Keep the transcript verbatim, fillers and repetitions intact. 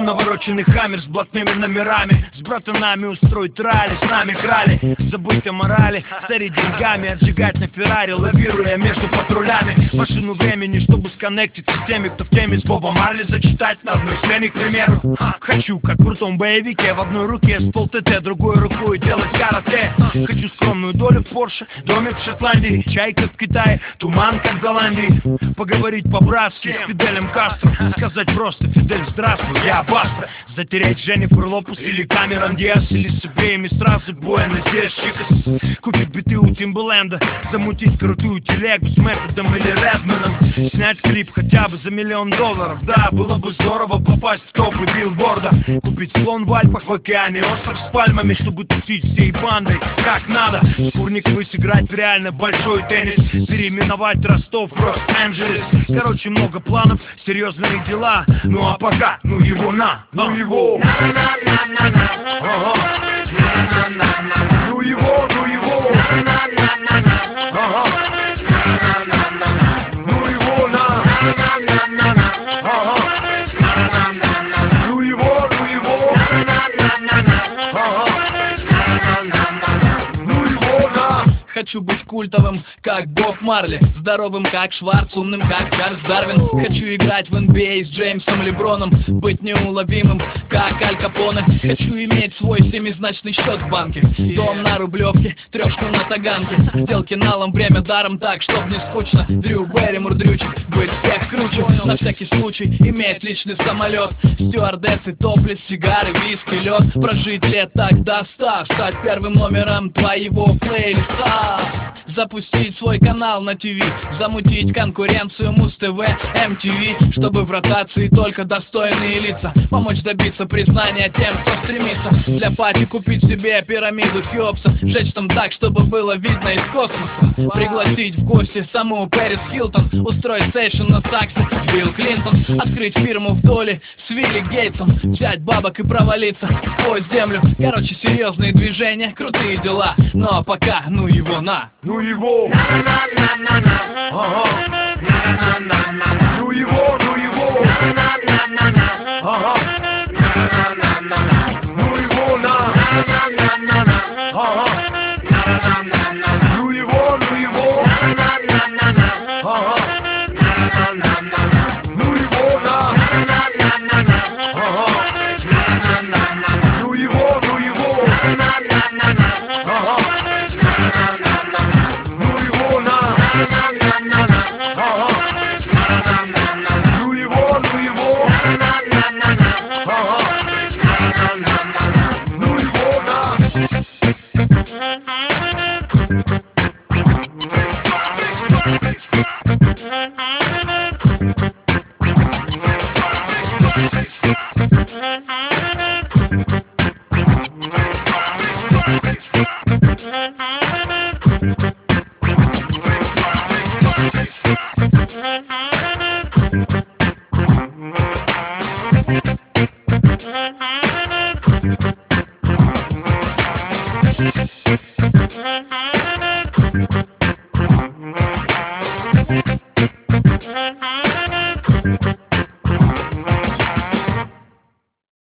навороченный хаммер с блатными номерами. С братанами устроить ралли, с нами крали. Забыть о морали, старить деньгами, отжигать на Феррари, лавируя между патрулями. Машину времени, чтобы сконнектиться с теми, кто в теме. С Бобом Марли зачитать на одной сцене, к примеру. Хочу, как в крутом боевике, в одной руке ствол ТТ, другой рукой делать карате. Хочу скромную долю в Порше, домик в Шотландии, чай как в Китае, туман как в Голландии. Поговорить по-братски с Фиделем Кастро, сказать просто: Фидель, здравствуй, я Баста. Затереть Дженнифер Лопес или Камерон Диас, или с обеими сразу Буэнос-Диас, Чикас. Купить биты у Тимбаленда, замутить крутую телегу с Методом или Редманом. Снять клип хотя бы за миллион долларов, да, было бы здорово попасть в топы билборда. Купить слон в Альпах, в океане, остров с пальмами, чтобы тусить всей бандой как надо. С Курниковой сыграть в реально большой теннис, переименовать Ростов в Лос-Анджелес. Короче, много планов, серьезные дела. Ну а пока, ну его на, ну его. Ага. Ну его, ну его. Ага. Ну его на. Ага. Ну его, ну его. Ага. Ну его на. Хочу быть культовым, как Боб Марли, здоровым, как Шварц, умным, как Чарльз Дарвин. Хочу играть в эн би эй с Джеймсом Леброном, быть неуловимым, как Аль Капоне. Хочу иметь свой семизначный счет в банке, дом на Рублевке, трешку на Таганке, сделки налом, время даром, так, чтоб не скучно. Дрю Берримор, дрючек, быть всех круче. На всякий случай иметь личный самолет, стюардессы, топлес, сигары, виски, лед. Прожить лет так до ста, стать первым номером твоего плейлиста. Запустить свой канал на ТВ, замутить конкуренцию Муз-ТВ, эм ти ви, чтобы в ротации только достойные лица. Помочь добиться признания тем, кто стремится. Для пати купить себе пирамиду Хеопса, сжечь там так, чтобы было видно из космоса. Пригласить в гости саму Пэрис Хилтон, устроить сейшн на саксе с Билл Клинтон. Открыть фирму в доле с Вилли Гейтсом, взять бабок и провалиться сквозь землю. Короче, серьезные движения, крутые дела. Ну а пока, ну его на. Ну его. Ага. Ну его, ну его. Ага. Ну его на. Ага. Ну его, ну его. Ага. Ну его на. Ага. Ну его, ну его. Ага. Ну его на. Ага. Ну его, ну его. Ага. Ну его на. Thank you.